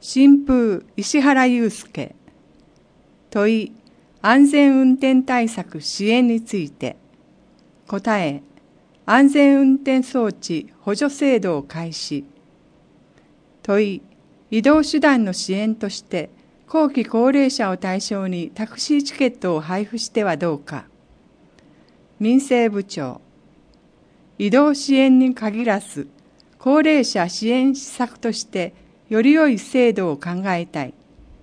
新風石原祐介。問い、安全運転対策支援について。答え、安全運転装置補助制度を開始。問い、移動手段の支援として後期高齢者を対象にタクシーチケットを配布してはどうか。民政部長。移動支援に限らず、高齢者支援施策としてより良い制度を考えたい。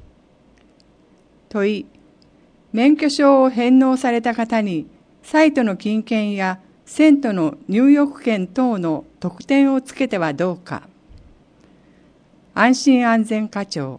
問い、免許証を返納された方にサイトの金券やセントの入浴券等の特典をつけてはどうか。安心安全課長。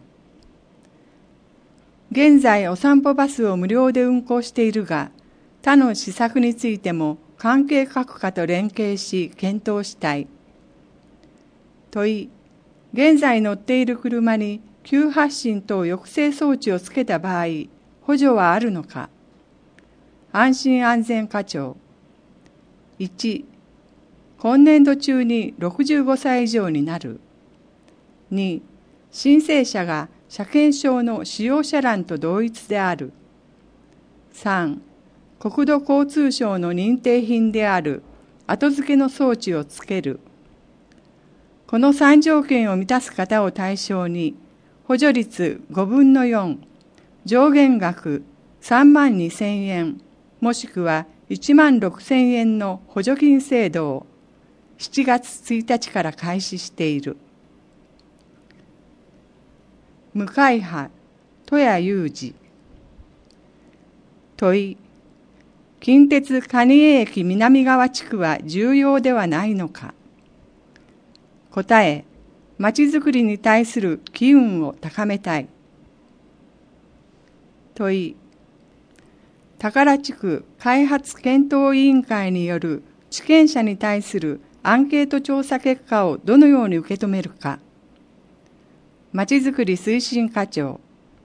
現在お散歩バスを無料で運行しているが、他の施策についても関係各課と連携し検討したい。問い、現在乗っている車に急発進等抑制装置をつけた場合、補助はあるのか。安心安全課長。1、今年度中に65歳以上になる。2、申請者が車検証の使用者欄と同一である。3、国土交通省の認定品である後付けの装置をつける。この3条件を満たす方を対象に、補助率5分の4、上限額32,000円、もしくは16,000円の補助金制度を7月1日から開始している。無会派、戸谷裕二。問い、近鉄蟹江駅南側地区は重要ではないのか。答え、まちづくりに対する機運を高めたい。問い、宝地区開発検討委員会による地権者に対するアンケート調査結果をどのように受け止めるか。まちづくり推進課長。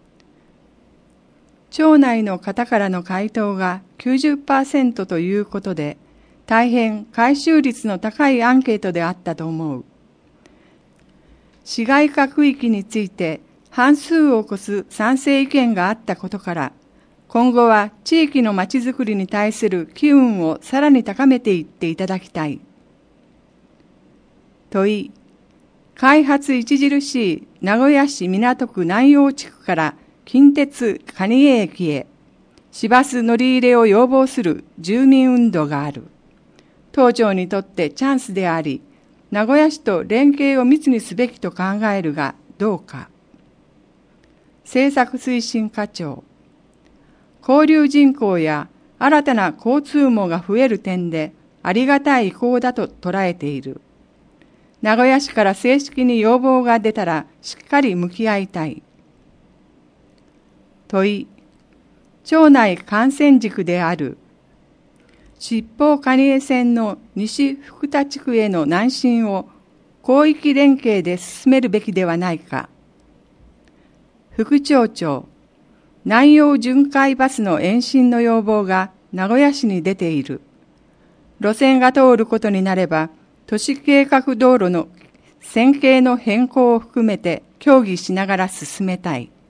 町内の方からの回答が 90% ということで、大変回収率の高いアンケートであったと思う。市街化区域について半数を超す賛成意見があったことから、今後は地域のまちづくりに対する機運をさらに高めていっていただきたい。問い、開発著しい名古屋市港区南陽地区から近鉄蟹江駅へ市バス乗り入れを要望する住民運動がある。当庁にとってチャンスであり、名古屋市と連携を密にすべきと考えるがどうか。政策推進課長。交流人口や新たな交通網が増える点でありがたい意向だと捉えている。名古屋市から正式に要望が出たらしっかり向き合いたい。問い、町内幹線軸である七宝蟹江線の西福田地区への南進を広域連携で進めるべきではないか。副町長、南陽巡回バスの延伸の要望が名古屋市に出ている。路線が通ることになれば、都市計画道路の線形の変更を含めて協議しながら進めたい。